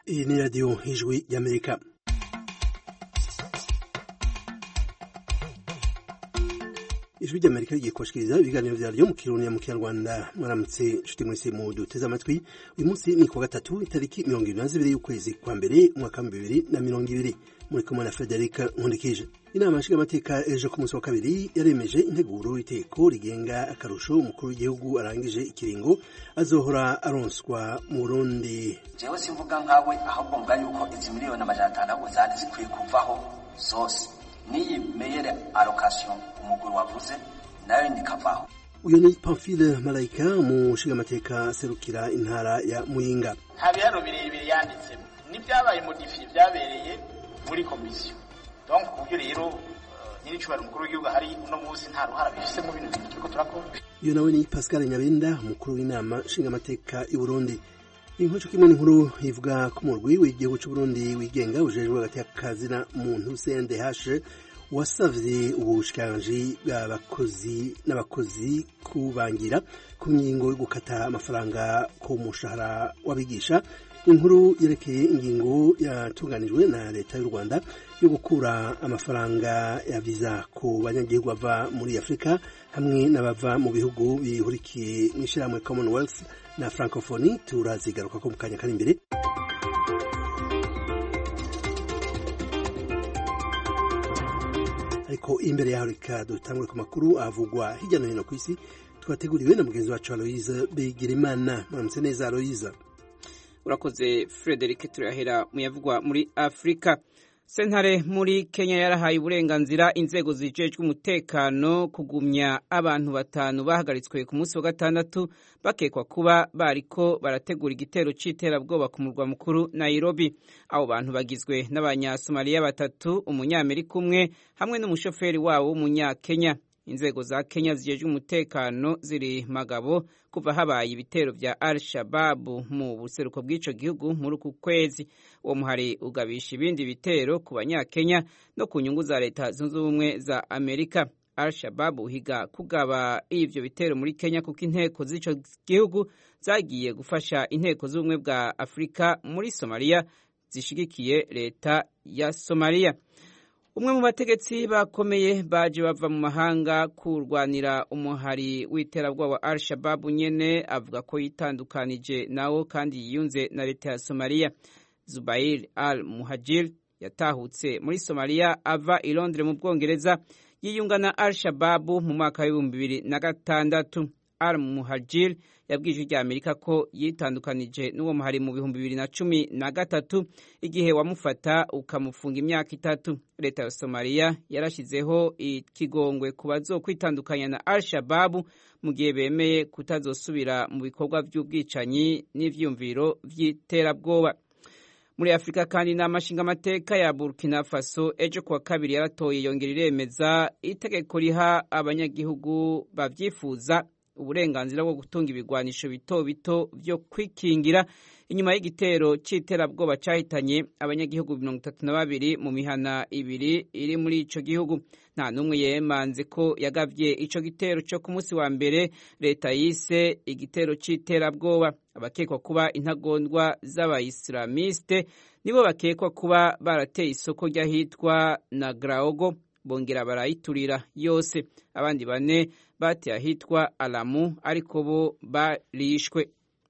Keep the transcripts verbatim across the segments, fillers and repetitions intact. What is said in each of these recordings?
Iyi ni radiyo ijwi y'Amerika. Ijwi ry'Amerika rigiye kubashikiriza ibiganiro vyaryo mu Kirundi mu Kinyarwanda. Mwaramutse nshuti mwese mu duteze amatwi. Uyu munsi ni kuwa gatatu itariki mirongo ibiri na zibiri y'ukwezi kwa mbere umwaka wa bibiri na mirongo ibiri. Muri kumwe na Frederic Nkundikije. Inama nshingamateka ejo ku munsi wa kabiri yaremeje integuro iteko rigenga akarusho umukuru w'igihugu arangije ikiringo azohora aronswa mu Burundi. Jewe simvuga nkawe ahubwo mvuga yuko izi miliyoni amajana atanu zari zikwiye kuvaho zose. Niyi meyere allocation umuguru wavuze nayo ndikavaho. Uyu ni Pamphile Malayika mu nshingamateka serukira intara ya Muyinga. Nta bihano birebire yanditse n'ibyabaye modifiye byabereye muri komisiyo. Donc kubyo rero nyiri cyubara umukuru w'igihugu hari uno munsi nta ruhara bifise mu bintu by'uko turakora. Uyu nawe ni Pascal Nyabenda umukuru w'inama nshingamateka y'u Burundi. Inkoco kimwe n'inkuru ivuga ko umurwi w'igihugu cy'u Burundi wigenga ujejwe hagati y'akazi na muntu C N D H wasavye ubushikiranganji bw'abakozi n'abakozi kubangira ku ngingo yo gukata amafaranga ku mushahara w'abigisha. Inkuru yerekeye ingingo yatunganijwe na leta y'u Rwanda yo gukura amafaranga ya visa ku banyagihugu bava muri Afrika hamwe n'abava mu bihugu bihurikiye mu ishyirahamwe Commonwealth na Francophonie. Turazigaruka ko mu kanya kari imbere. Ariko imbere yaho reka dutangure ku makuru avugwa hirya no hino ku isi twateguriwe na mugenzi wacu Aloise Bigirimana. Mwaramutse neza Aloise. Urakoze Frederic. Turahera muyavugwa muri Afrika. Sentare muri Kenya yarahaye uburenganzira inzego zijejwe umutekano kugumya abantu batanu bahagaritswe ku munsi wa gatandatu bakekwa kuba bariko barategura igitero c'iterabwoba ku murwa mukuru Nairobi. Abo bantu bagizwe n'abanyasomaliya batatu, umunyamerika umwe hamwe n'umushoferi wabo w'umunyakenya. Inzego za Kenya zijejwe umutekano ziri magabo kuva habaye ibitero vya Al-Shabaab mu buseruko bw'ico gihugu muri uku kwezi. Uwo muhari ugabisha ibindi bitero ku banyakenya no ku nyungu za leta zunze ubumwe za Amerika. Al-Shabaab uhiga kugaba ivyo bitero muri Kenya kuko inteko z'ico gihugu zagiye gufasha inteko z'ubumwe bwa Afrika muri Somalia zishigikiye leta ya Somalia. Umwe mu bategetsi bakomeye baje bava mu mahanga kurwanira umuhari w'iterabwoba wa Al-Shabaab nyene avuga ko yitandukanije nawo kandi yiyunze na leta ya Somalia. Zubair al-Muhajir yatahutse muri Somalia ava i Londres mu Bwongereza yiyunga na Al-Shabaab mu mwaka w'ibihumbi bibiri na gatandatu. Al-Muhajir yabwije rya Amerika ko yitandukanije n'uwo muhari mu bihumbi bibiri na cumi na gatatu igihe wamufata ukamufunga imyaka itatu. Leta ya Somalia yarashizeho ikigongwe ku bazokwitandukanya na Al-Shabaab mu gihe bemeye kutazosubira mu bikorwa by'ubwicanyi n'ivyumviro vy'iterabwoba. Muri Afrika kandi inama nshingamateka ya Burkina Faso ejo kuwa kabiri yaratoye yongera iremeza itegeko riha abanyagihugu bavyifuza uburenganzira bwo gutunga ibigwanisho bito bito vyo kwikingira inyuma y'igitero c'iterabwoba cahitanye abanyagihugu mirongo itatu na babiri mu mihana ibiri iri muri ico gihugu. Nta numwe yemanze ko yagavye ico gitero co ku munsi wa mbere leta yise igitero c'iterabwoba. Abakekwa kuba intagondwa z'abayislamiste nibo bakekwa kuba barateye isoko ry'ahitwa Nagraogo bongera barayiturira yose. Abandi bane bateye ahitwa Alamu ariko bo barishwe.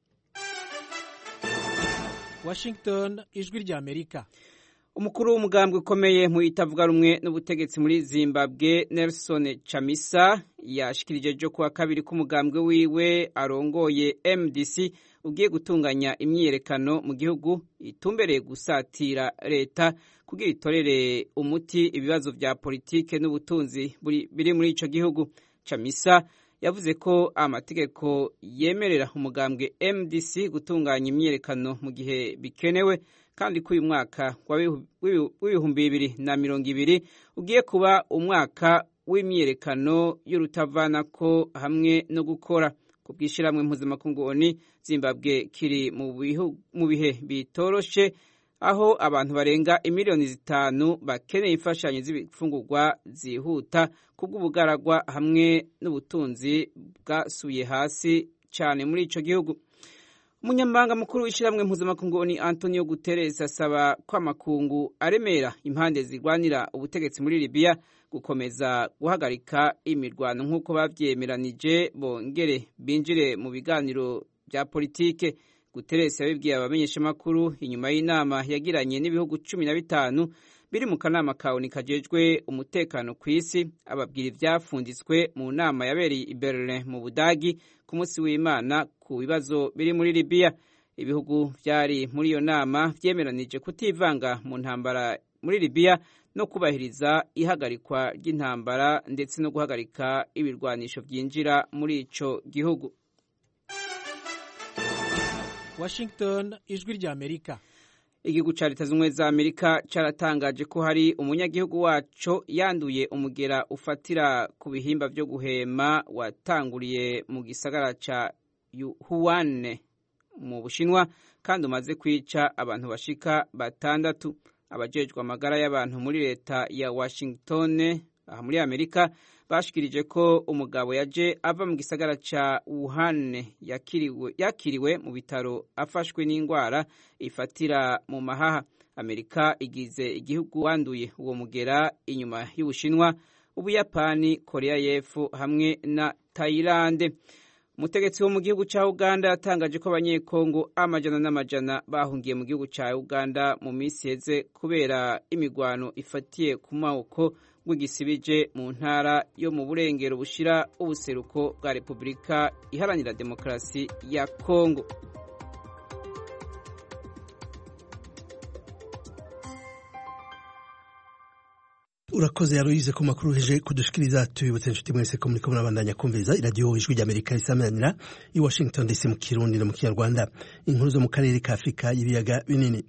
Washington, ijwi rya Amerika. Umukuru w'umugambwe ukomeye mu itavuga rumwe n'ubutegetsi muri Zimbabwe Nelson Chamisa yashikirije jo kuwa kabiri ku mugambwe wiwe arongoye M D C ugiye gutunganya imyiyerekano mu gihugu itumbereye gusatira leta kugira itorere umuti ibibazo vya politike n'ubutunzi biri muri ico gihugu. Chamisa yavuze ko amategeko yemerera umugambwe M D C gutunganya imyiyerekano mu gihe bikenewe kandi ko uyu mwaka w'ibihumbi bibiri na mirongo ibiri ugiye kuba umwaka w'imyiyerekano y'urutavanako hamwe no gukora. Ku bw'ishyirahamwe mpuzamakungu O N U, Zimbabwe kiri mu bihe bitoroshe aho abantu barenga imiliyoni zitanu bakeneye imfashanyo z'ibifungurwa zihuta kubw'ubugaragwa hamwe n'ubutunzi bwasubiye hasi cyane muri ico gihugu. umunyamabanga mukuru w'ishyirahamwe mpuzamakungu ni Antonio Guterres asaba ko amakungu aremera impande zirwanira ubutegetsi muri Libya gukomeza guhagarika imirwano nk'uko bavyemeranije bongere binjire mu biganiro bya politike. Guterres yabibwiye abamenyeshamakuru inyuma y'inama yagiranye n'ibihugu cumi na bitanu biri mu kanama kaoni kajejwe umutekano ku isi, ababwira ivyafunditswe mu nama yabereye i Berlin mu Budagi ku munsi w'Imana ku bibazo biri muri Libya. Ibihugu vyari muri iyo nama vyemeranije kutivanga mu ntambara muri Libya no kubahiriza ihagarikwa ry'intambara ndetse no guhagarika ibirwanisho vyinjira muri ico gihugu. Washington, ijwi rya Amerika. Igihugu ca Leta Zunze za Amerika caratangaje ko hari umunyagihugu waco yanduye umugera ufatira ku bihimba vyo guhema watanguriye mu gisagara ca Wuhan mu Bushinwa kandi umaze kwica abantu bashika batandatu. Abajejwe amagara y'abantu muri leta ya Washington aha muri Amerika bashikirije ko umugabo yaje ava mu gisagara ca Wuhan yakiriwe yakiriwe mu bitaro afashwe n'indwara ifatira mu mahaha. Amerika igize igihugu wanduye uwo mugera inyuma y'Ubushinwa, Ubuyapani, Korea y'Epfo hamwe na Thailand. Umutegetsi wo mu gihugu ca Uganda yatangaje ko abanyekongo amajana n'amajana bahungiye mu gihugu ca Uganda mu minsi heze kubera imigwano ifatiye ku maboko bw'igisibije mu ntara yo mu burengero bushira ubuseruko bwa Repubulika Iharanira Demokarasi ya Kongo. Urakoze Aloise ku makuru heje kudushikiriza. Tubibutse inshuti mwese ko muriko murabandanya kumviriza iradiyo ijwi rya Amerika risamanira i Washington D C mu Kirundi no mu Kinyarwanda. Inkuru zo mu karere ka Afrika y'ibiyaga binini.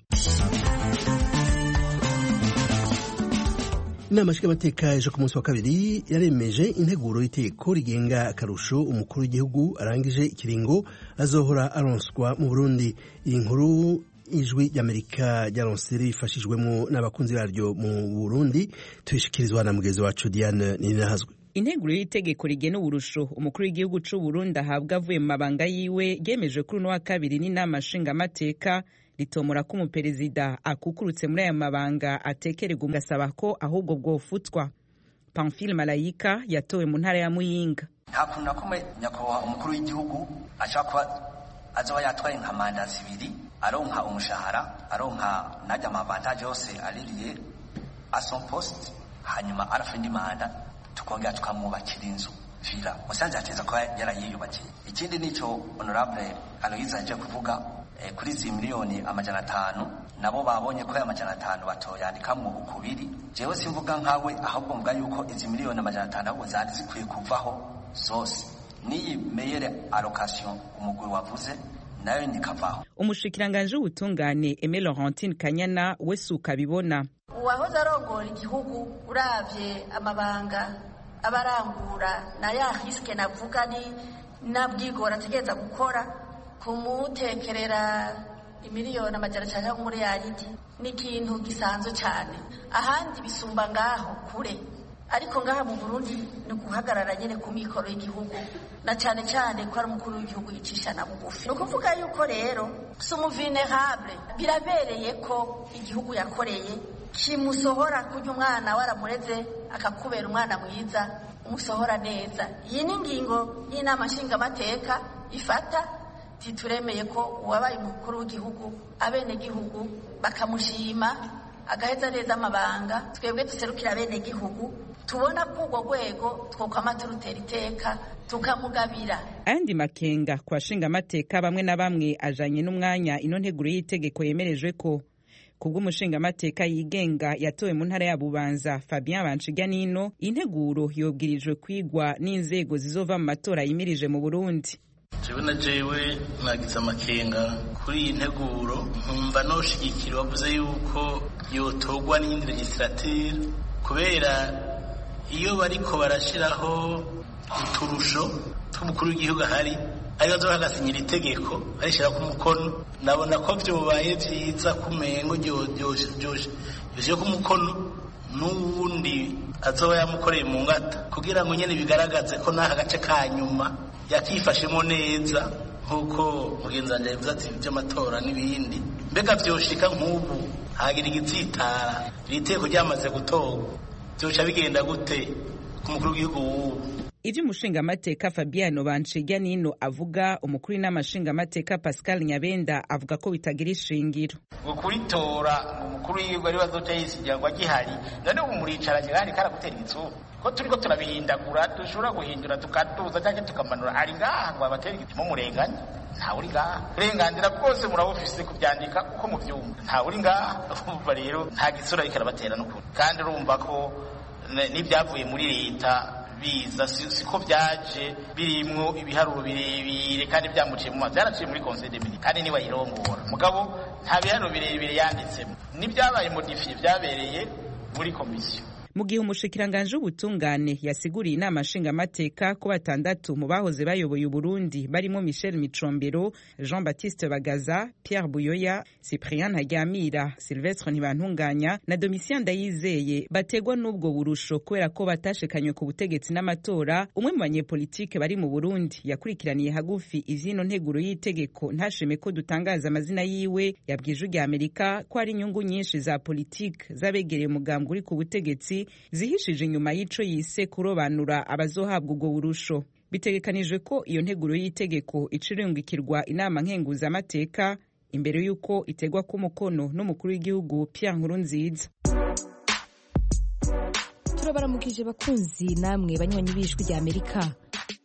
Inama nshingamateka ejo ku munsi wa kabiri yaremeje integuro y'iteko rigenga akarusho umukuru w'igihugu arangije ikiringo azohora aronswa mu Burundi. Iyi nkuru ijwi ry'Amerika ryaronse rifashijwemo n'abakunzi baryo mu Burundi, tuyishikirizwa na mugezi wacu Diane Ninahazwe. Integuro y'itegeko rigena uburusho umukuru w'igihugu c'u Burundi ahabwa avuye mu mabanga yiwe ryemejwe kuri uno wa kabiri n'inama nshingamateka ritomora ko umuperezida akukurutse muri aya mabanga atekererwa ugasaba ko ahubwo bwofutswa. Pamphile Malayika yatowe mu ntara ya Muyinga. Hakunda ko nyakubahwa umukuru w'igihugu ashaka azoba yatwaye nka manda zibiri, aronka umushahara, aronka najya amavantage yose aririye a son poste, hanyuma arafindi manda tukongera tukamwubakira inzu vira musanze ateza ko yarayiyubakiye. Ikindi nico honorable Aloise aje kuvuga eh, kuri zi miliyoni amajana atanu nabo babonye ko ya amajana atanu batoyandikamwo ukubiri. Jewe simvuga nkawe ahubwo mbwa yuko izi miliyoni amajana atanu ahubwo zari zikwiye kuvaho zose. Niyi meyere allocation umugwi wavuze nayo nikavaho. Umushikiranganje w'ubutungane Aimé Laurentine Kanyana wesuka bibona uwahoze arongora igihugu uravye amabanga abarangura na ya riske navuga ni nabwigora tegeza gukora kumutekerera imiliyoni amajana cyane muri yaridi ni ikintu gisanzwe cyane. Ahandi bisumba ngaho kure, ariko ngaha mu Burundi ni guhagarara nyene ku mikoro y'igihugu na cyane cyane ko ari umukuru w'igihugu yicisha na bugufi. No kuvuga yuko rero sumuvulnerable birabereye ko igihugu yakoreye kimusohora kujya umwana waramureze akakubera umwana mwiza umusohora neza. Iyi ni ngingo y'inama nshingamateka ifata tituremeye ko uwabaye umukuru w'igihugu abene gihugu bakamushima agaheza neza amabanga. Twebwe duserukira bene gihugu tubona ko urwo rwego twokama turutera iteka tukamugabira. Andi makenga kwa nshingamateka bamwe na bamwe ajanye n'umwanya ino nteguro y'itegeko yemerejwe ko kubwo umushingamateka yigenga yatowe mu ntara ya Bubanza Fabien Banshiganino integuro yobwirijwe kwigwa n'inzego zizova mu matora yimirije mu Burundi. Jewe na jewe nagize amakenga kuri iyi nteguro, nkumva noshigikira wavuze yuko yotogwa n'indi legislature kubera iyo bariko barashiraho uturusho tw'umukuru w'igihugu ahari ariyo azoba agasinyira itegeko arishira ku mukono. Nabona ko vyobaye vyiza kumengo vyoshe ku mukono n'uwundi azoba yamukoreye mu ngata kugira ngo nyene bigaragaze ko n'aka gace ka nyuma yakifashemo neza nk'uko mugenzi wanjye yavuze ati by'amatora n'ibindi mbega vyoshika nk'ubu hagira igitsitara iri teko ryamaze gutorwa vyoca bigenda gute ku mukuru w'igihugu w'ubu? ivyo umushingamateka Fabiano Banshiganino avuga, umukuru n'amashingamateka Pascal Nyabenda avuga ko bitagira ishingiro. Ukuritora umukuru w'igihugu ari bazoca yisigira ngo agihari, none ubu muricaranye kandi karagutera igitsuru ko turiko turabihindagura, dushobora guhindura tukaduza cyangwa tukamanura, ari ngaha ngo abatera igitsuru murenganya, ntawe uri ngaha. Uburenganzira bwose murabufise kubyandika uko muvyumva, ntawe uri ngaha. Urumva rero nta gitsura ariko arabatera n'ukuri, kandi urumva ko n'ibyavuye muri leta biza siko byaje birimwo ibiharuro birebire kandi byamuciye mu mazi, byaraciye muri conseil des ministres kandi niba irongora mugabo nta biharuro birebire yanditsemo, n'ibyabaye modifiye byabereye muri komisiyo. Mu gihe umushikiranganje w'ubutungane yasiguriye inama nshingamateka ko batandatu mu bahoze bayoboye Uburundi barimo Michel Micombero, Jean Baptiste Bagaza, Pierre Buyoya, Cyprien Ntaryamira, Sylvestre Ntibantunganya na Domitien Ndayizeye bategwa n'ubwo burusho kubera ko batashikanywe ku butegetsi n'amatora. Umwe mu banyepolitike bari mu Burundi yakurikiraniye hagufi ivyino nteguro y'itegeko ntashime ko dutangaza amazina yiwe, yabwije rya Amerika ko ari inyungu nyinshi za politike zabegereye umugambwe uri ku butegetsi zihishije inyuma y'ico yise kurobanura abazohabwa ubwo burusho. Bitegekanijwe ko iyo nteguro y'itegeko icirungikirwa inama nkenguzamateka imbere y'uko itegwa ku mukono n'umukuru w'igihugu Pierre Nkurunziza. Turabaramukije bakunzi namwe banywanyi b'ijwi rya Amerika.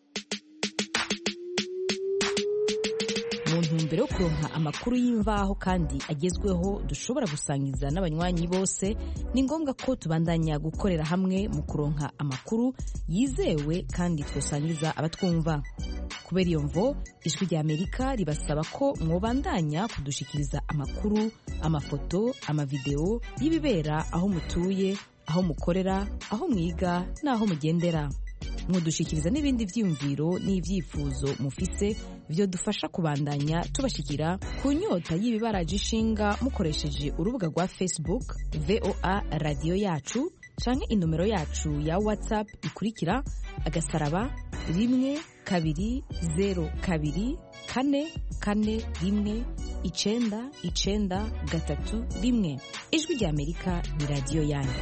Mu ntumbero yo kuronka amakuru y'imvaho kandi agezweho dushobora gusangiza n'abanywanyi bose, ni ngombwa ko tubandanya gukorera hamwe mu kuronka amakuru yizewe kandi twosangiza abatwumva. Kubera iyo mvo, ijwi rya Amerika ribasaba ko mwobandanya kudushikiriza amakuru, amafoto, amavideo y'ibibera aho mutuye, aho mukorera, aho mwiga n'aho mugendera. Mwodushikiriza n'ibindi vyiyumviro n'ivyifuzo mufise vyo dufasha kubandanya tubashikira ku nyota y'ibibaraje ishinga mukoresheje urubuga rwa Facebook V O A Radio Yacu canke inomero yacu ya WhatsApp ikurikira agasaraba rimwe kabiri zero kabiri kane kane rimwe icenda icenda gatatu rimwe. Ijwi rya Amerika ni radio yanyu.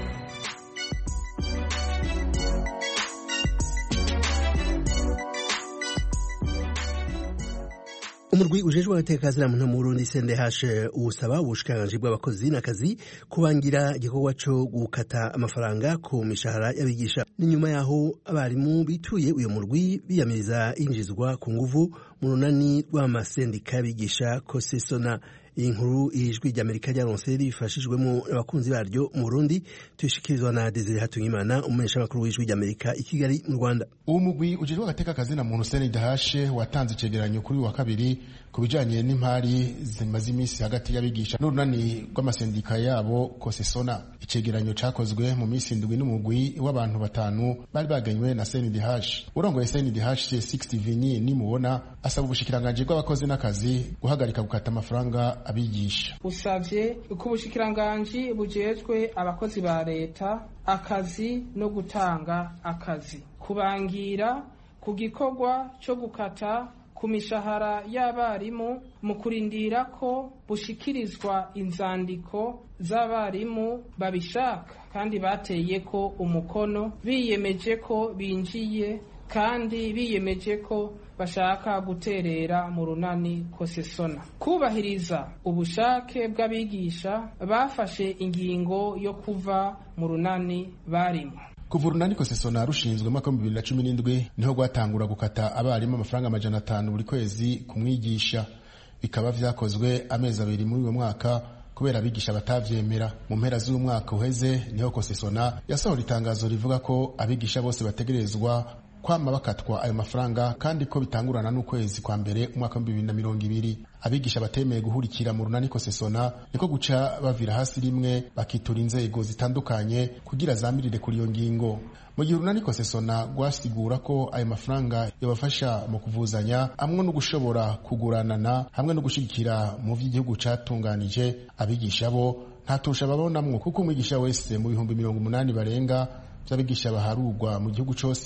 Umurwi ujejwe abatekazira mu Burundi C N D H usaba ubushikiranganje bw'abakozi n'akazi kubangira igikorwa cyo gukata amafaranga ku mishahara y'abigisha. Ni nyuma yaho abarimu bituye uyo murwi biyamiriza injizwa ku nguvu mu runani rw'amasendika y'abigisha Kosesona. Iyi nkuru ijwi rya Amerika ryaronse rifashijwemo abakunzi baryo mu Burundi, tuyishikirizwa na Desire Hatungimana, umumenyesha makuru w'ijwi rya Amerika i Kigali mu Rwanda. Uwo mugwi ujejwe agateka kazi na muntu C N D H watanze icegeranyo kuri wa kabiri kubijanye n'impari zimaze imisi hagati y'abigisha n'urunani rw'amasendika yabo Kosesona. Icegeranyo cakozwe mu misi indwi n'umugwi w'abantu batanu bari baganywe na C N D H. Urongoye C N D H sixty Vini nimubona asaba ubushikiranganje bw'abakozi n'akazi guhagarika gukata amafaranga abigisha. Usavye ko ubushikiranganje bujejwe abakozi ba leta akazi no gutanga akazi kubangira ku gikorwa cyo gukata ku mishahara y'abarimu mu kurindira ko bushikirizwa inzandiko z'abarimu babishaka kandi bateye ko umukono, biyemeje ko binjiye kandi biyemeje ko bashaka guterera mu runani Kosesona. Kubahiriza ubushake bw'abigisha bafashe ingingo yo kuva mu runani barimo. Kuva urunani Kosesona rushinzwe mwaka wa bibiri na cumi n'indwi niho gwatangura gukata abarimu amafaranga amajana atanu buri kwezi kumwigisha. Bikaba vyakozwe amezi abiri muri uwo mwaka kubera abigisha batavyemera. Mu mpera z'umwaka uheze niho Kosesona yasohora itangazo rivuga ko abigisha bose bategerezwa kwama bakatwa ayo mafaranga kandi ko bitangurana n'ukwezi kwa mbere umwaka wa bibiri na mirongo ibiri. Abigisha batemeye guhurikira mu runani Kosesona niko guca bavira hasi rimwe bakitura inzego zitandukanye kugira zamirire kuri iyo ngingo. Mu gihe urunani Kosesona rwasigura ko ayo mafaranga yabafasha mu kuvuzanya amwe no gushobora kuguranana hamwe no gushigikira mu vy'igihugu catunganije, abigisha bo ntatusha babonamwo kuko umwigisha wese mu bihumbi mirongo umunani barenga by'abigisha baharugwa mu gihugu cyose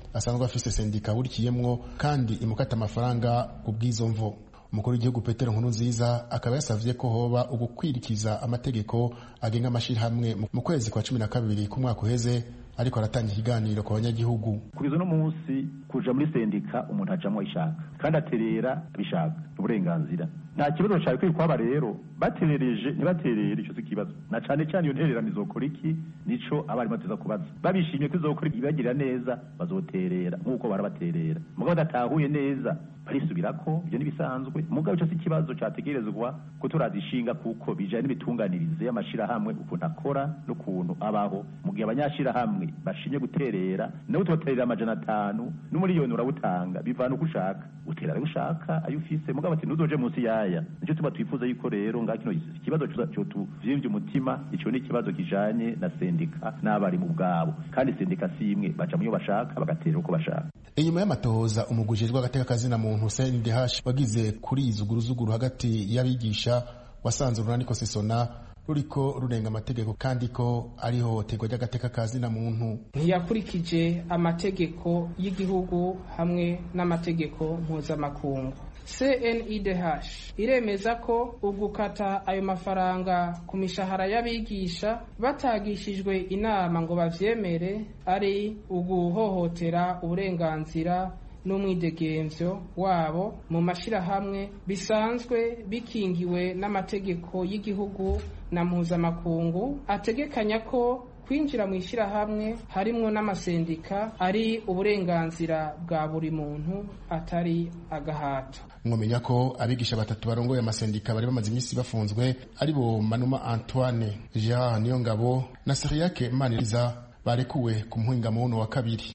asanzwe afise sendika burikiyemwo kandi imukata amafaranga ku bw'izo mvo. Umukuru w'igihugu Petero Nkurunziza akaba yasavye ko hoba ugukwirikiza amategeko agenga amashirahamwe mu kwezi kwa cumi na kabiri ku mwaka uheze, ariko aratanga ikiganiro ku banyagihugu. Kugeza no munsi kuja muri sendika umuntu ajamwo ishaka kandi aterera bishaka uburenganzira. Nta kibazo cyari kuri kwaba rero baterereje ntibaterere ico kibazo. Na cane cyane iyo ntererano izokora iki nico abari bateza kubaza. Babishimye ko izokora ibagirira neza bazoterera nkuko barabaterera. Mugabo datahuye neza barisubirako ibyo nibisanzwe. Mugabo cyo ikibazo cyategerezwa ko turazishinga kuko bijanye n'ibitunganirize y'amashira hamwe ukuntu akora no kuntu abaho. Mu gihe abanyashira hamwe bashinye guterera nawe tubaterera amajana atanu n'umuriyoni urawutanga bivana uko ushaka utera ayo ushaka ayo ufise. Mugabo ati ntuzoje munsi yaya. Nicyo tuba twifuza yuko rero ngakino ikibazo cyo tuvimvye umutima ico ni ikibazo kijanye na sendika n'abari mu bwabo kandi sendika si imwe baca mu yo bashaka bagatera uko bashaka. Inyuma y'amatohoza umugujejwe agateka kazina muntu Hussein Dehash wagize kuri izuguruzuguru hagati y'abigisha wasanze urunaniko sesona ruriko rurenga amategeko kandi ko ariho tegwa ry'agateka kazina muntu ntiyakurikije amategeko y'igihugu hamwe n'amategeko mpuzamakungu. C N I D H iremeza ko ugukata ayo mafaranga ku mishahara y'abigisha batagishijwe inama ngo bavyemere ari uguhohotera uburenganzira n'umwidegemvyo wabo mu mashirahamwe bisanzwe bikingiwe n'amategeko y'igihugu na mpuzamakungu ategekanya ko kwinjira mu ishirahamwe harimwo n'amasendika ari uburenganzira bwa buri muntu atari agahato. Mwomenya ko abigisha batatu barongoye amasendika bari bamaze imisi bafunzwe ari bo Manuma Antoine, Jean Niyongabo na Seriake Maniriza barekuwe ku muhingamo wa kabiri.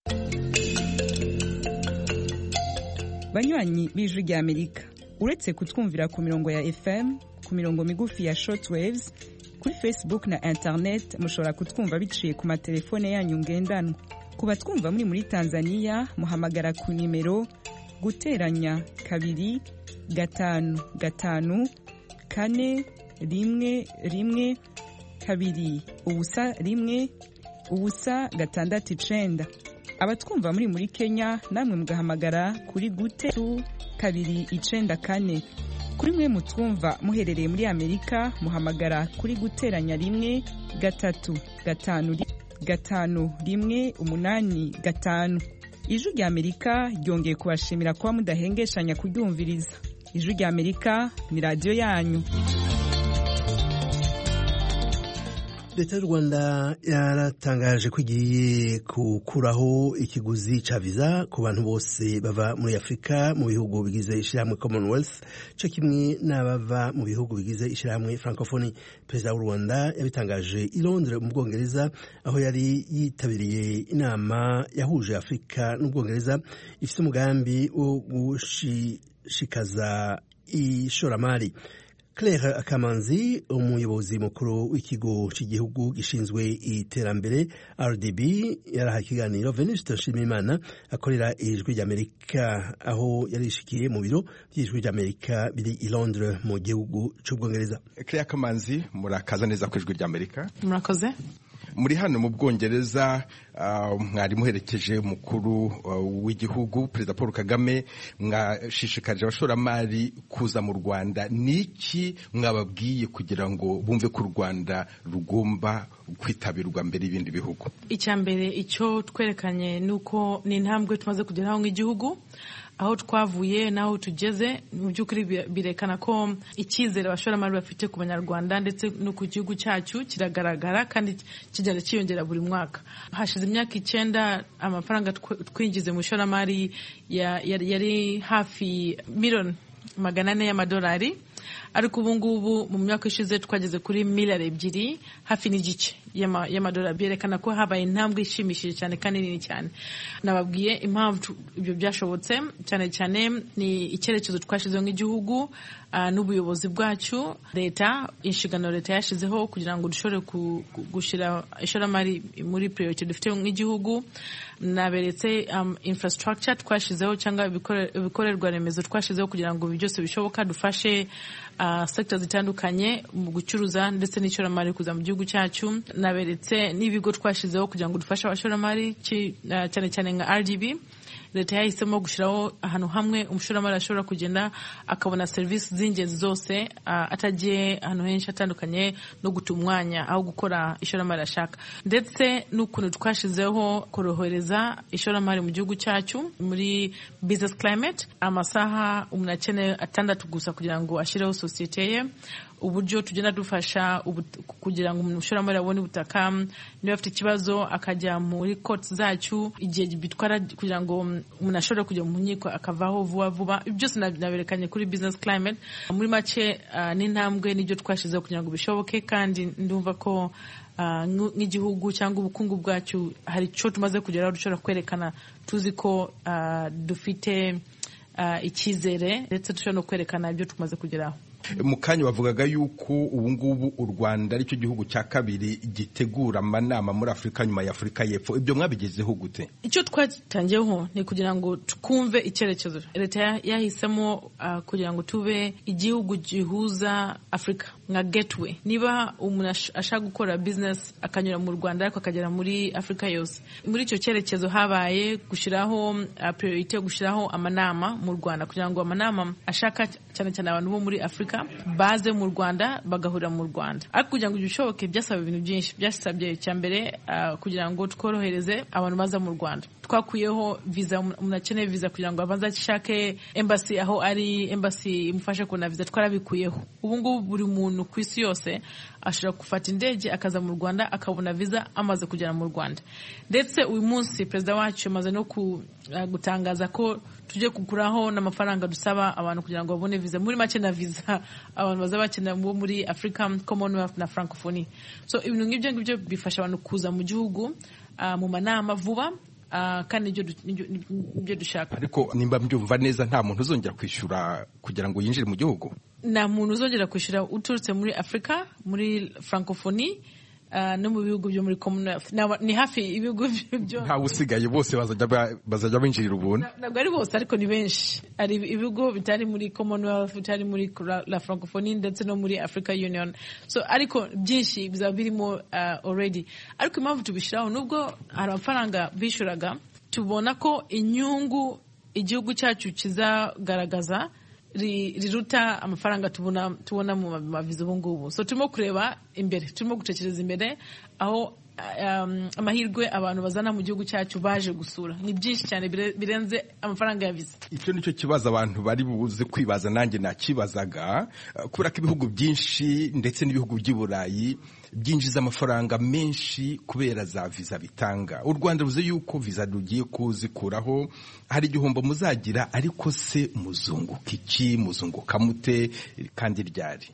Banywanyi b'Ijwi rya Amerika, uretse kutwumvira ku mirongo ya F M, ku mirongo migufi ya shortwaves, kuri Facebook na internet mushobora kutwumva biciye ku matelefone yanyu ngendanwa. Kuba twumva muri muri Tanzania muhamagara ku nimero guteranya kabiri gatanu gatanu kane rimwe rimwe kabiri ubusa rimwe ubusa gatandatu icenda. Abatwumva muri muri Kenya namwe mugahamagara kuri gute kabiri icenda kane. Kuri mwe mutwumva muherereye muri Amerika muhamagara kuri guteranya rimwe gatatu gatanu gatanu rimwe umunani gatanu. Ijwi rya Amerika ryongeye kubashimira kuba mudahengeshanya kuryumviriza. Ijwi rya Amerika ni radio yanyu. Leta y'u Rwanda yaratangaje ko igiye gukuraho ikiguzi ca visa ku bantu bose bava muri Afrika mu bihugu bigize ishirahamwe Commonwealth cyo kimwe n'abava mu bihugu bigize ishirahamwe Francophonie. Perezida w'u Rwanda yabitangaje i Londres mu Bwongereza aho yari yitabiriye inama yahuje Afrika n'Ubwongereza ifite umugambi wo gushikaza ishoramari. Claire Akamanzi umuyobozi mukuru w'ikigo cy'igihugu gishinzwe iterambere R D B yaraha ikiganiro Venuste Nshimiyimana akorera Ijwi ry'Amerika aho yarishikiye mu biro by'Ijwi ry'Amerika biri i Londres mu gihugu cy'Ubwongereza. Claire Akamanzi murakaza neza ku Ijwi ry'Amerika. Murakoze. Muri hano mu Bwongereza uh, mwari muherekeje mukuru uh, w'igihugu Perezida Paul Kagame mwashishikaje abashoramari kuza mu Rwanda. Niki mwababwiye kugira ngo bumve ko u Rwanda rugomba kwitabirwa mbere y'ibindi bihugu? Icyambere icyo twerekanye nuko ni intambwe tumaze kugeraho nk'igihugu, aho twavuye naho tugeze. Mu by'ukuri birekana ko icyizere abashoramari bafite ku Banyarwanda ndetse no ku gihugu cyacu kiragaragara kandi kijyana cyiyongera buri mwaka. Hashize imyaka icyenda amafaranga twinjize mu ishoramari yari hafi miliyoni magana ane y'amadolari, ariko ubu ngubu mu myaka ishize twageze kuri miliyari ebyiri hafi n'igice y'amadolari. Byerekana ko habaye intambwe ishimishije cyane kandi nini cyane. Nababwiye impamvu ibyo byashobotse, cyane cyane ni icyerekezo twashizeho nk'igihugu uh, n'ubuyobozi bwacu. Leta inshingano leta yashizeho kugira ngo dushobore gushira ishoramari muri priority dufite nk'igihugu. Naberetse um, infrastructure twashizeho cyangwa ibikorerwa remezo twashizeho kugira ngo byose bishoboka dufashe uh, sector zitandukanye mu gucuruza ndetse n'ishoramari kuza mu gihugu cyacu. naberetse n'ibigo twashizeho kugira ngo dufashe abashoramari cyane cyane nka R D B. Leta yahisemo gushyiraho ahantu hamwe umushoramari ashobora kugenda akabona serivisi z'ingenzi zose uh, atagiye ahantu henshi atandukanye no guta umwanya aho gukora ishoramari ashaka, ndetse n'ukuntu twashizeho korohereza ishoramari mu gihugu cyacu muri business climate, amasaha umuntu akeneye atandatu gusa kugira ngo ashyireho sosiyete ye, uburyo tugenda dufasha kugira ngo umushoramari abone ubutaka, niba afite ikibazo akajya muri court zacu igihe bitwara kugira ngo umuntu ashobora kujya mu nkiko akavaho vuba vuba. Byose naberekanye kuri business climate. Muri make uh, n'intambwe n'ibyo twashizeho kugira ngo bishoboke, kandi ndumva ko uh, nk'igihugu cyangwa ubukungu bwacu hari cyo tumaze kugeraho dushobora kwerekana tuzi ko uh, dufite uh, icyizere, ndetse dushobora no kwerekana ibyo tumaze kugeraho. Mu kanya bavugaga yuko ubu ngubu u Rwanda aricyo gihugu cya kabiri gitegura amanama muri Afurika nyuma ya Afurika y'Epfo. Ibyo mwabigezeho gute? Icyo twatangiyeho ni kugira ngo tukumve icyerekezo. Leta yahisemo uh, kugira ngo tube igihugu gihuza Afurika nka gateway. Niba umuntu ashaka gukora business akanyura mu Rwanda ariko akagera muri Afurika yose, muri icyo cyerekezo habaye gushyiraho uh, priority yo gushyiraho amanama mu Rwanda kugira ngo amanama ashaka cyane cyane abantu bo muri Afurika baze mu Rwanda bagahurira mu Rwanda. Ariko kugira ngo bishoboke byasaba ibintu byinshi. Byasabye cya mbere uh, kugira ngo tworohereze abantu baza mu Rwanda. Twakuyeho visa, umuntu akeneye visa kugira ngo abanze ashake embassy aho ari embassy imufashe kubona visa, twarabikuyeho. Ubu ngubu buri muntu ku isi yose ashobora gufata indege akaza mu Rwanda akabona visa amaze kugera mu Rwanda. Ndetse uyu munsi perezida wacu amaze no ku, uh, gutangaza ko tujye kuguraho n'amafaranga dusaba abantu kugira ngo babone visa. Muri make na visa abantu baza bakenera muri Africa, Commonwealth na Francophonie. So ibintu ngibyo ngibyo bifasha abantu kuza mu gihugu uh, mu manama vuba. Uh, kandi ibyo dushaka. Ariko nimba mbyumva neza nta muntu uzongera kwishyura kugira ngo yinjire mu gihugu? Nta muntu uzongera kwishyura uturutse muri Africa, muri Francophonie uh, no mu bihugu byo muri Commonwealth. Ni hafi ibihugu byo nta usigaye, bose bazajya bazajya binjirira ubuntu. Ntabwo ari bose ariko ni benshi. Ari ibihugu bitari muri Commonwealth, bitari muri la Francophonie ndetse no muri Africa Union. So ariko byinshi bizaba birimo uh, already. Ariko impamvu tubishiraho nubwo hari amafaranga bishuraga, tubona ko inyungu igihugu cyacu kizagaragaza riruta amafaranga tubona tubona mu maviza ubu ngubu. So turimo kureba imbere, turimo gutekereza imbere aho um, amahirwe abantu bazana mu gihugu cyacu baje gusura ni byinshi cyane birenze amafaranga ya visa. Icyo nicyo kibazo abantu bari buze kwibaza, nanjye nakibazaga, kubera ko ibihugu byinshi ndetse n'ibihugu by'i Burayi byinjiza amafaranga menshi kubera za visa bitanga. U Rwanda ruze yuko visa rugiye kuzikuraho, hari igihombo muzagira, ariko se muzunguka iki, muzunguka mute kandi ryari?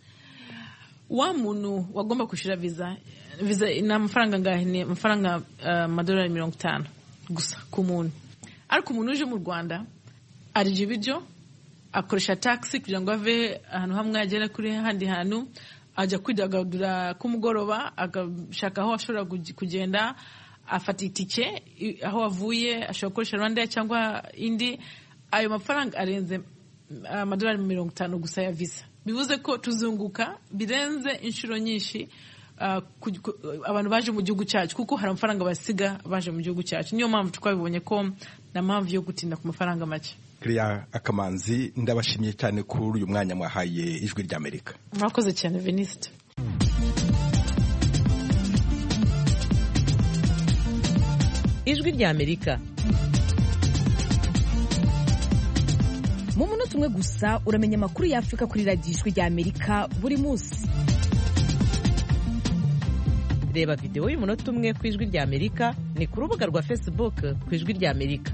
Wa muntu wagomba kushira visa visa ina amafaranga ngahe? Ni amafaranga amadolari uh, mirongo itanu gusa ku muntu. Ariko umuntu uje mu Rwanda arije ibiryo, akoresha taxi kugira ngo ave ahantu hamwe agere kuri handi hantu, ajya kwidagadura ku mugoroba, agashaka aho ashobora kugenda, afata itike aho avuye, ashobora gukoresha Rwanda cyangwa indi. Ayo mafaranga arenze amadolari mirongo itanu gusa ya visa. Bivuze ko tuzunguka birenze inshuro nyinshi uh, abantu baje mu gihugu cyacu, kuko hari amafaranga basiga baje mu gihugu cyacu. Niyo mpamvu twabibonye ko na mpamvu yo gutinda ku mafaranga make. Clea Akamanzi, ndabashimiye cyane kuri uyu mwanya mwahaye Ijwi ry'Amerika. Murakoze cyane Veniste. Ijwi ry'Amerika. Mu munota umwe gusa uramenya amakuru ya Afrika kuri radiyo Ijwi ry'Amerika buri munsi. Reba video y'umunota umwe ku Ijwi ry'Amerika ni ku rubuga rwa Facebook ku Ijwi ry'Amerika.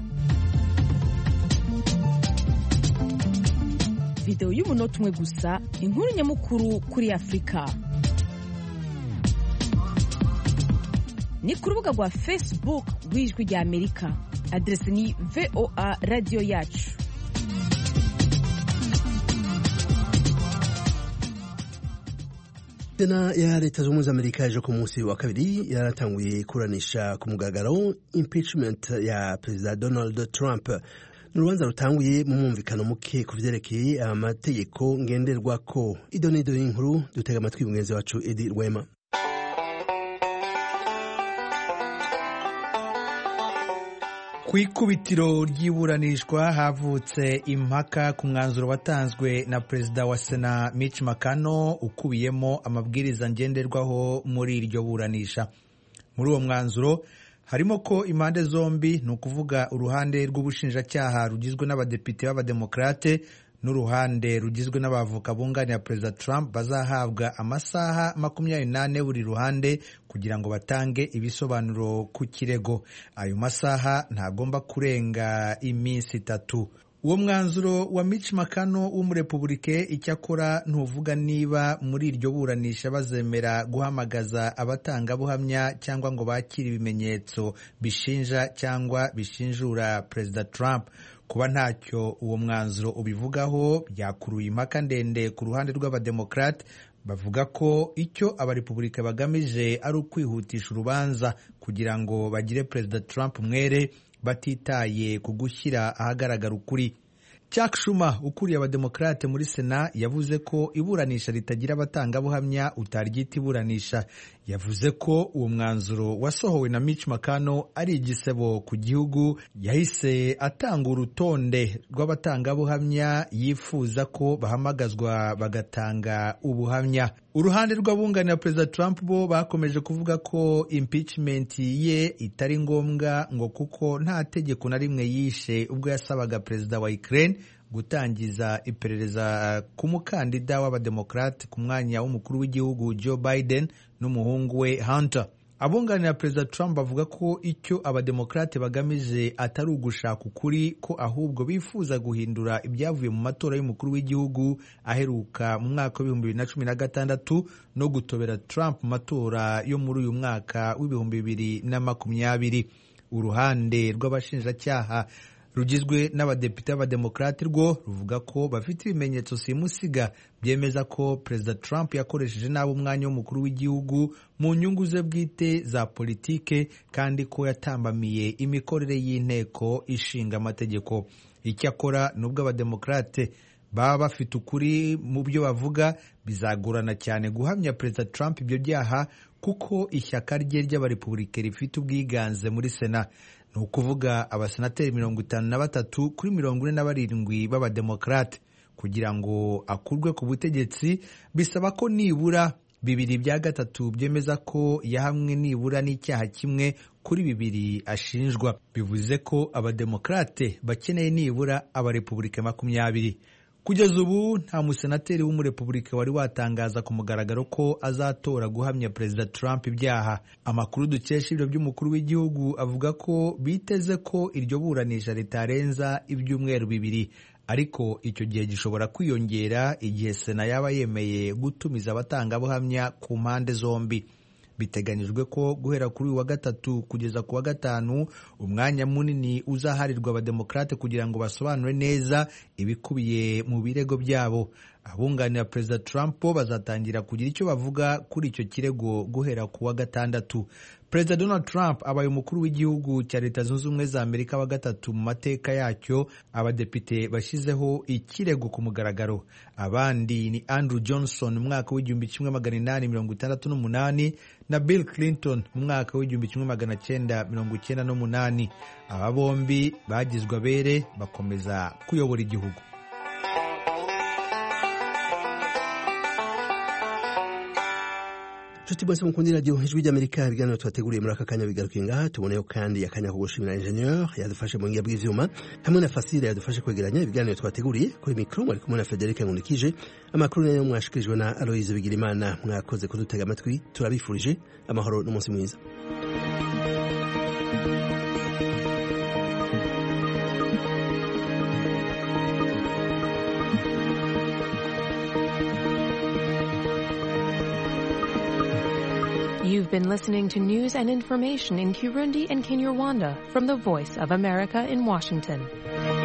Video y'umunota umwe gusa, inkuru nyamukuru kuri Afrika. Ni ku rubuga rwa Facebook rw'Ijwi ry'Amerika. Adresi ni V O A Radio Yacu. Sena ya Leta Zunze Ubumwe za Amerika ejo ku munsi wa kabiri yaratanguye kuranisha ku mugaragaro impeachment ya Perezida Donald Trump. N'urubanza rutanguye mu mwumvikano muke ku vyerekeye amategeko ngenderwako. Idonido y'inkuru dutega amatwi mugenzi wacu Edi Rwema. ku ikubitiro ry'iburanishwa havutse impaka ku mwanzuro watanzwe na perezida wa sena Mitch McConnell ukubiyemo amabwiriza ngenderwaho muri iryo buranisha. Muri uwo mwanzuro harimo ko impande zombi, ni ukuvuga uruhande rw'ubushinjacyaha rugizwe n'abadepite b'abademokrate n'uruhande rugizwe n'abavoka bunganira perezida Trump, bazahabwa amasaha makumyabiri n'ane buri ruhande kugira ngo batange ibisobanuro ku kirego. Ayo masaha ntagomba kurenga iminsi itatu. Uwo mwanzuro wa Mitch McConnell w'umurepublike icyakora ntuvuga niba muri iryo buranisha bazemera guhamagaza abatangabuhamya cyangwa ngo bakire ibimenyetso bishinja cyangwa bishinjura perezida Trump. Kuba ntacyo uwo mwanzuro ubivugaho byakuruye impaka ndende ku ruhande rw'abademokrate, bavuga ko icyo abarepublika bagamije ari ukwihutisha urubanza kugira ngo bagire perezida Trump umwere, batitaye ku gushyira ahagaragara ukuri. Chuck Schumer ukuriye abademokrate muri Sena yavuze ko iburanisha ritagira abatangabuhamya utaryita iburanisha. Yavuze ko uwo mwanzuro wasohowe na Mitch McConnell ari igisebo ku gihugu. Yahise atanga urutonde rw'abatangabuhamya yifuza ko bahamagazwa bagatanga ubuhamya. Uruhande rw'abunganira perezida Trump bo bakomeje kuvuga ko impeachment ye itari ngombwa ngo kuko nta tegeko na rimwe yishe ubwo yasabaga perezida wa Ukraine gutangiza iperereza ku mukandida w'abademokrate ku mwanya w'umukuru w'igihugu Joe Biden n'umuhungu we Hunter. Abunganira perezida Trump bavuga ko icyo abademokrate bagamije atari ugushaka ukuri, ko ahubwo bifuza guhindura ibyavuye mu matora y'umukuru w'igihugu aheruka mu mwaka w'ibihumbi bibiri na cumi na gatandatu no gutobera Trump mu matora yo muri uyu mwaka w'ibihumbi bibiri na makumyabiri. Uruhande rw'abashinjacyaha rugizwe n'abadepite b'abademokrate rwo ruvuga ko bafite ibimenyetso simusiga byemeza ko perezida Trump yakoresheje nabi umwanya w'umukuru w'igihugu mu nyungu ze bwite za politike, kandi ko yatambamiye imikorere y'inteko ishinga amategeko. Icyakora nubwo abademokrate baba bafite ukuri mu byo bavuga, bizagorana cyane guhamya perezida Trump ibyo byaha kuko ishyaka rye ry'abarepublike rifite ubwiganze muri Sena, ni ukuvuga abasenateri mirongo itanu na batatu kuri mirongo ine na barindwi b'abademokrate. Kugira ngo akurwe ku butegetsi bisaba ko nibura bibiri bya gatatu byemeza ko yahamwe nibura n'icyaha kimwe kuri bibiri ashinjwa. Bivuze ko abademokrate bakeneye nibura abarepublike makumyabiri. Kugeza ubu nta musenateri w'umurepublike wari watangaza ku mugaragaro ko azatora guhamya perezida Trump ibyaha. Amakuru dukesha ibiro by'umukuru w'igihugu avuga ko biteze ko iryo buranisha ritarenza ibyumweru bibiri, ariko icyo gihe gishobora kwiyongera igihe Sena yaba yemeye gutumiza abatangabuhamya ku mpande zombi. Biteganyijwe ko guhera kuri uwa gatatu kugeza ku wa gatanu umwanya munini uzaharirwa abademokrate kugira ngo basobanure neza ibikubiye mu birego byabo. Abunganira perezida Trump bazatangira kugira icyo bavuga kuri icyo kirego guhera ku wa gatandatu. Perezida Donald Trump abaye umukuru w'igihugu cya Leta Zunze Ubumwe za Amerika wa gatatu mu mateka yacyo abadepite bashyizeho ikirego ku mugaragaro. Abandi ni Andrew Johnson mu mwaka w'igihumbi kimwe magana inani mirongo itandatu n'umunani na Bill Clinton mu mwaka w'igihumbi kimwe magana cyenda mirongo icyenda n'umunani. Aba bombi bagizwe abere bakomeza kuyobora igihugu. Nshuti bose mukundi radio Ijwi ry'Amerika, ibiganiro twateguriye muri aka kanya bigarukiye ngaha. Tuboneyeho kandi akanya ko gushimira ingenieur yadufashe mu ngiya bw'ivyuma hamwe na Fasile yadufashe kwegeranya ibiganiro twateguriye. Kuri mikro mwari kumwe na Frederic Ngunikije. Amakuru nayo mwashikirijwe na Aloise Bigirimana. Mwakoze kudutega amatwi, turabifurije amahoro n'umunsi mwiza. You've been listening to news and information in Kirundi and Kinyarwanda from the Voice of America in Washington.